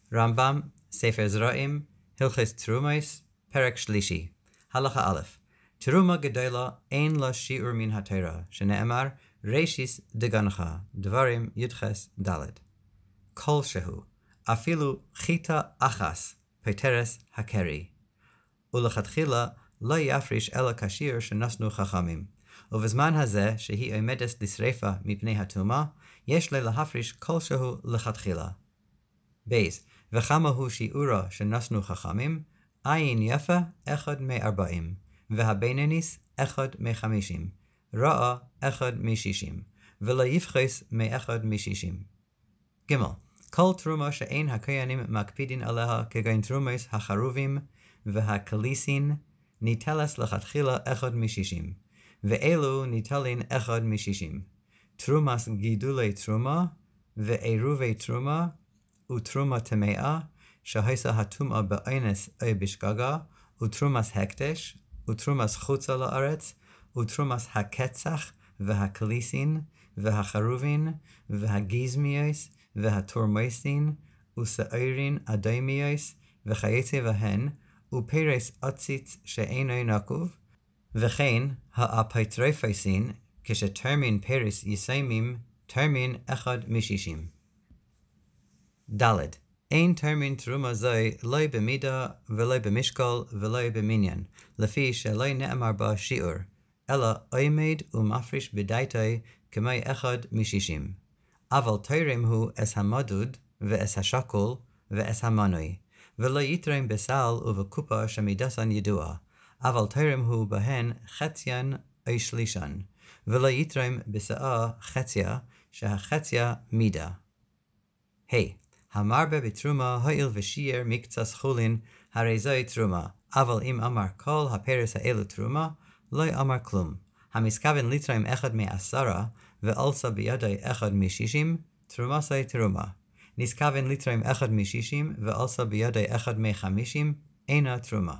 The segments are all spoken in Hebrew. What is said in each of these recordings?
רמב"ם, ספר זרעים, הלכות תרומos, פרק שלישי. הלכה א', תרומה גדולה אין לה שיעור מן התורה, שנאמר, רישיס דגנך, דברים י"ח ד'. כלשהו, אפילו חיטה אחס, פטרס הקרי. ולכתחילה לא יפריש אלא כשיר שנשנו חכמים. ובזמן הזה, שהיא עומדת לשרפה מפני הטומאה, יש לה להפריש כלשהו לכתחילה. בייס, וכמה הוא שיעורו שנשנו חכמים? עין יפה 1/40, והבינוניס 1/50, רעה 1/60, ולא יפחס 1/60. ג' כל תרומה שאין הכהנים מקפידין עליה כגון תרומos החרובים והקליסין, ניטלס לכתחילה 1/60, ואלו ניטלין 1/60. תרומס גידולי תרומה ועירובי תרומה ותרומה טמאה, שהייתה הטומאה באונס או בשגגה, ותרומס הקדש, ותרומס חוצה לארץ, ותרומס הקצח והקליסין, והחרובין, והגיזמיוס, והתורמוסין, ושעורין אדומיוס, וכיוצא בהן, ופרס עציץ שאינו נקוב, וכן האפוטרופוסין, כשתרמין פרס יסיימים, תרמין 1/60. ד' אין תרמין תרומה זו לא במידה ולא במשקל ולא במניין, לפי שלא נאמר בה שיעור, אלא עומד ומפריש בדעתו כמו 1/60. אבל תורם הוא אס המדוד ואס השקול ואס המנוי, ולא יתרם בסל ובקופה שמידתן ידוע, אבל תורם הוא בהן חציין או שלישן, ולא יתרם בשאה חציה, שהחציה מידה. המרבה בתרומה הואיל ושיער מקצת חולין, הרי זוהי תרומה, אבל אם אמר כל הפרס האלו תרומה, לא אמר כלום. המסכוון לתרום 1/10 ועלסה בידי 1/60, תרומה זוהי תרומה. נסכוון לתרום 1/60 ועלסה בידי 1/50, אינה תרומה.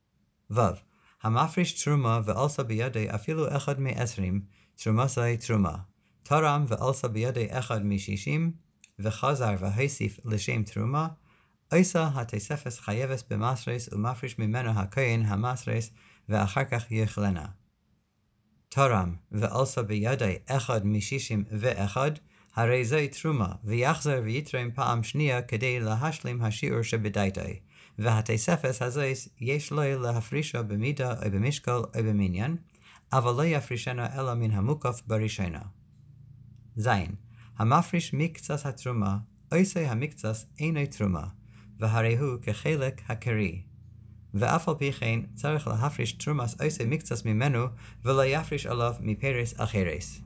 המפריש תרומה ועלסה בידי אפילו 1/20, תרומה זוהי תרומה. תרם ועלסה בידי 1/60, וחזר והוסיף לשם תרומה, עושה התוספת חייבת במסרס ומפריש ממנו הכהן המסרס ואחר כך יאכלנה. תרם ועלסה בידי 1/61, הרי זוהי תרומה, ויחזר ויתרם פעם שנייה כדי להשלים השיעור שבדעתו, והתוספת הזאת יש לו להפרישה במידה או במשקל או במניין, אבל לא יפרישנה אלא מן המוקף בראשונה. זין, המפריש מקצת התרומה, עושה המקצת אינו תרומה, והרי הוא כחלק הקרי. ואף על פי כן צריך להפריש תרומס עושה מקצת ממנו, ולא יפריש עליו מפרס אחרס.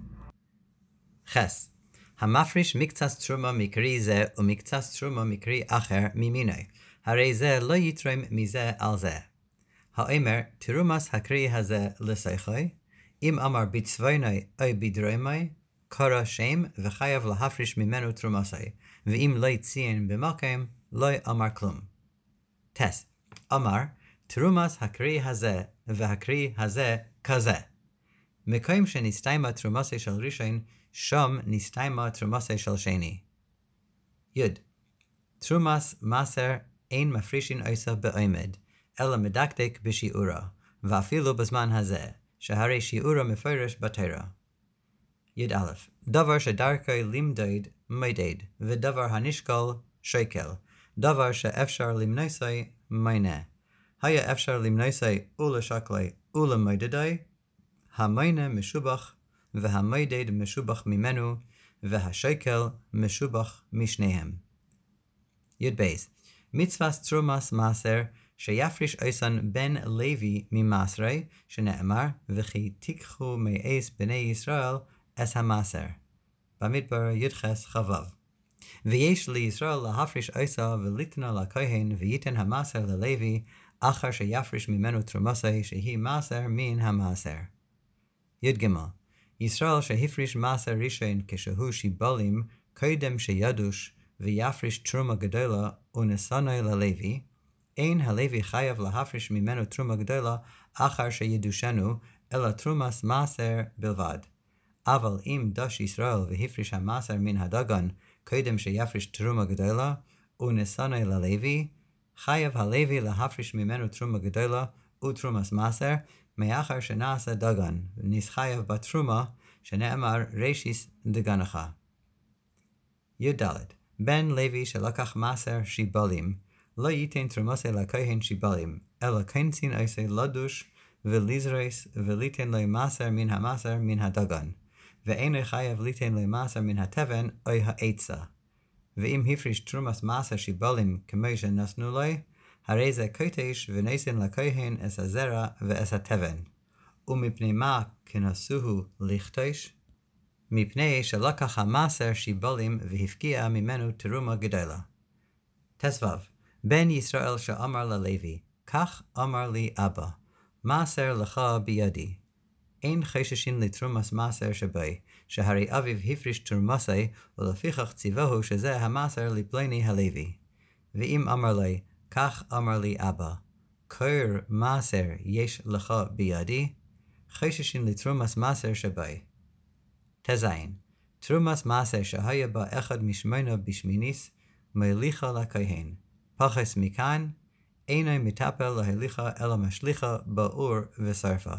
חס, המפריש מקצת תרומה מקרי זה ומקצת תרומה מקרי אחר ממיני, הרי זה לא יתרום מזה על זה. האומר, תרומס הקרי הזה לסייכוי, אם אמר בצוויני או בדרומי, קרא שם וחייב להפריש ממנו תרומסי, ואם לא ציין במקום, לא אמר כלום. טס, אמר, תרומס הקרי הזה והקרי הזה כזה. מקום שנסתיימה תרומסי של ראשון, שם נסתיימה תרומסי של שני. י. תרומס מסר אין מפרישין עושה בעומד, אלא מדקדק בשיעורה, ואפילו בזמן הזה, שהרי שיעורה מפורש בתורה. י"א, דבר שדרכו למדוד מדד, ודבר הנשקל שקל, דבר שאפשר למנוסי מיינה. היה אפשר למנוסי ולשקלי ולמדדי, המיינה משובח, והמדד משובח ממנו, והשקל משובח משניהם. י"ב, מצוות תרומס מעשר, שיפריש עושן בן לוי ממסרי, שנאמר, וכי תיקחו מעש בני ישראל, אס המעשר. במדבר י"ח ח"ו. ויש לישראל להפריש עושה ולתנה לכהן וייתן המעשר ללוי, אחר שיפריש ממנו תרומסי שהיא מעשר מן המעשר. י"ג ישראל שהפריש מעשר ראשון כשהוא שיבולים, קודם שידוש ויפריש תרומה גדולה ונשאנו ללוי, אין הלוי חייב להפריש ממנו תרומה גדולה אחר שידושנו, אלא תרומס מעשר בלבד. אבל אם דש ישראל והפריש המעשר מן הדגן קודם שיפריש תרומה גדולה, ונסנה ללוי, חייב הלוי להפריש ממנו תרומה גדולה ותרומס מעשר, מאחר שנעשה דגן, נסחייב בתרומה, שנאמר רישיס דגנך. י"ד בן לוי שלקח מעשר שיבולים, לא ייתן תרומסי לכהן שיבולים, אלא כנסין עשה לדוש ולזרס וליתן לו מעשר מן המעשר מן הדגן, ואינו חייב ליתן לו מעשר מן התבן או העצה. ואם הפריש תרומס מעשר שיבולים כמו שנתנו לו, הרי זה קודש וניסן לכהן את הזרע ואת התבן. ומפני מה כנסוהו לכתוש? מפני שלקח המעשר שיבולים והפקיע ממנו תרומה גדולה. ט"ו בן ישראל שאמר ללוי, כך אמר לי אבא, מעשר לך בידי. אין חששין לתרומס מעשר שבי, שהרי אביו הפריש תרומסי, ולפיכך ציווהו שזה המעשר לפלוני הלוי. ואם אמר לי, כך אמר לי אבא, קור מעשר יש לך בידי, חששין לתרומס מעשר שבי. ט"ז תרומס מעשר שהיה בה אחד משמונה בשמיניס, מליכה לכהן. פחס מכאן, אינו מטפל להליכה אלא משליכה באור ושרפה.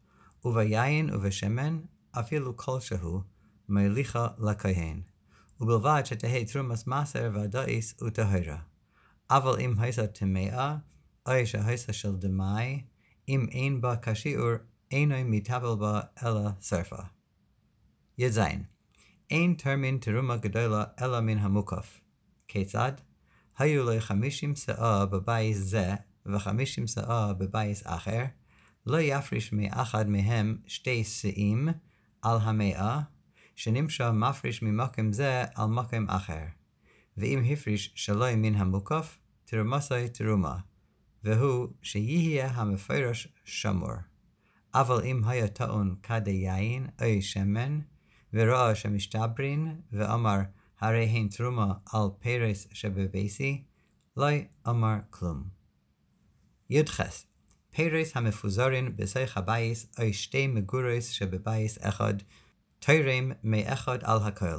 וביין ובשמן, אפילו כלשהו, מליכה לכהן. ובלבד שתהי תרומס מעשר ודאיס וטהרה. אבל אם הייתה טמאה, או שהייתה של דמי, אם אין בה כשיעור, אינו מטפל בה אלא שרפה. י"ז אין תרמין תרומה גדולה אלא מן המוקף. כיצד? היו לו 50 שאה בבית זה ו50 שאה בבית אחר, לא יפריש מאחד מהם 2 שאים על המאה, שנמשא מפריש ממקום זה על מקום אחר. ואם הפריש שלא מן המוקף, תרומסי תרומה, והוא שיהיה המפרש שמור. אבל אם היה טעון כדי יין או שמן, וראה שמשתברין, ואמר, הרי הן תרומה על פרס שבביסי, לא אמר כלום. י"ח פרס המפוזרין בסך הבייס, או 2 מגורס שבבייס אחד, תורם מאחד על הכל.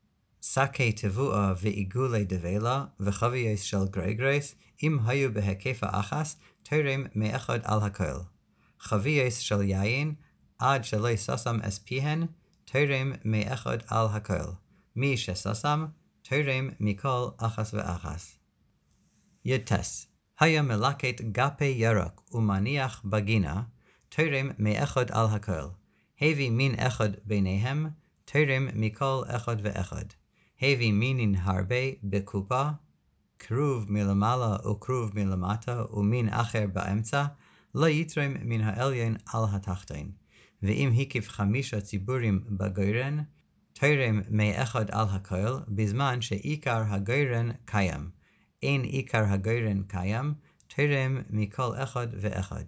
שקי תבואה ועיגולי דבלה, וחבייס של גרגרס, אם היו בהיקף האחס, תורם מאחד על הכל. חבייס של יין, עד שלא ססם אס פיהן, תורם מאחד על הכל. מי שססם, תורם מכל אחס ואחס. י"ט היה מלקט גפי ירק ומניח בגינה, תורם מאחד על הכל. הביא מין אחד ביניהם, תורם מכל אחד ואחד. הביא מינין הרבה בקופה, קרוב מלמעלה וקרוב מלמטה ומין אחר באמצע, לא יתרם מן העליין על התחתין. ואם הקיף 5 ציבורים בגוירן, תורם מאחד על הכל, בזמן שעיקר הגוירן קיים. אין עיקר הגוירן קיים, תורם מכל אחד ואחד.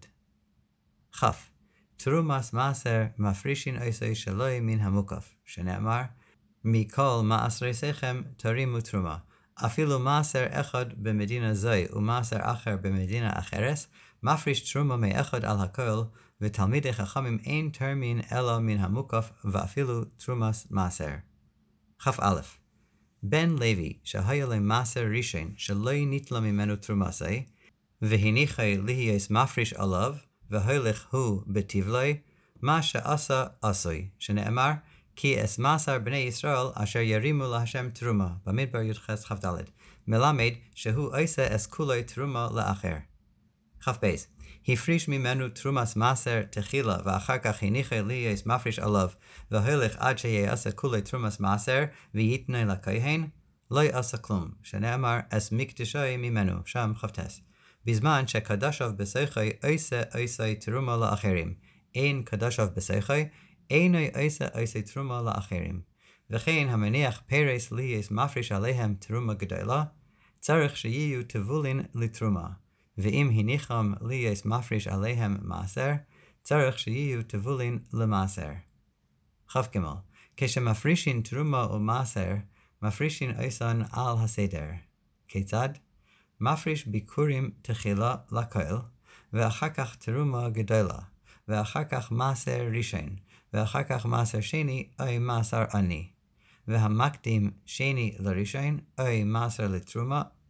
כ' תרומס מעשר מפרישין עשה שלוי מן המוקף, שנאמר, מכל מעשריכם תרימו תרומה. אפילו מעשר אחד במדינה זוי ומעשר אחר במדינה אחרת, מפריש תרומה מאחד על הכל, ותלמידי חכמים אין תרמין אלא מן המוקף ואפילו תרומס מעשר. כ"א בן לוי שהיה למעשר ראשון שלא ניטלה ממנו תרומסי, והניחי ליהייס מפריש עליו, והולך הוא בטבלי, מה שעשה עשוי, שנאמר, כי אס מעשר בני ישראל אשר ירימו להשם תרומה, במדבר י"ח כ"ד, מלמד שהוא עושה אס כולי תרומה לאחר. כ"ב הפריש ממנו תרומס מעשר תחילה, ואחר כך הניחי ליהייס מפריש עליו, והולך עד שיעשה כולי תרומס מעשר, ויתנה לכהן, לא יעשה כלום, שנאמר אס מקדשי ממנו, שם כ"ט. בזמן שקדשיו בסייחי עושה תרומה לאחרים, אין קדשיו בסייחי, אינו עושה תרומה לאחרים. וכן המניח פרס ליהייס מפריש עליהם תרומה גדולה, צריך שיהיו טבולין לתרומה. ואם הניחם ליהייס מפריש עליהם מעשר, צריך שיהיו טבולין למעשר. כ"ג כשמפרישין תרומה ומעשר, מפרישין עושן על הסדר. כיצד? מפריש ביקורים תחילה לכל, ואחר כך תרומה גדולה, ואחר כך מעשר ראשון, ואחר כך מעשר שני או מעשר עני. והמקדים שני לראשון או מעשר לתרומה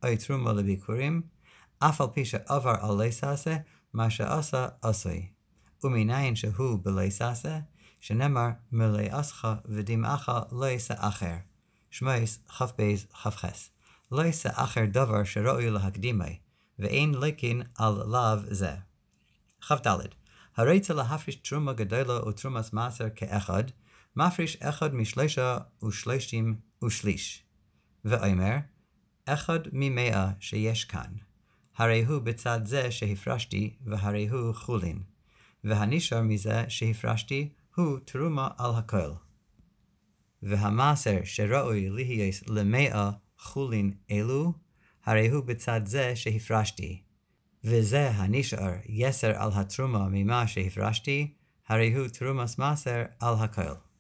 או תרומה לביקורים, אף על פי שעבר על ליססה, מה שעשה עשוי. ומניין שהוא בליססה, שנאמר מלאסך ודמעך לא יעשה אחר. שמעס כ"ב כ"ח. לא יעשה אחר דבר שראוי להקדימי, ואין לקין על לאו זה. כ"ד. הרצה להפריש תרומה גדולה ותרומס מעשר כאחד, מפריש אחד משלושה ושלושים ושליש. ואומר, אחד ממאה שיש כאן. הרי הוא בצד זה שהפרשתי, והרי הוא חולין. והנשאר מזה שהפרשתי, הוא תרומה על הכל. והמעשר שראוי להיות למאה חולין אלו, הרי הוא בצד זה שהפרשתי. וזה הנשאר יסר על התרומה ממה שהפרשתי, הרי הוא תרומס מעשר על הכל.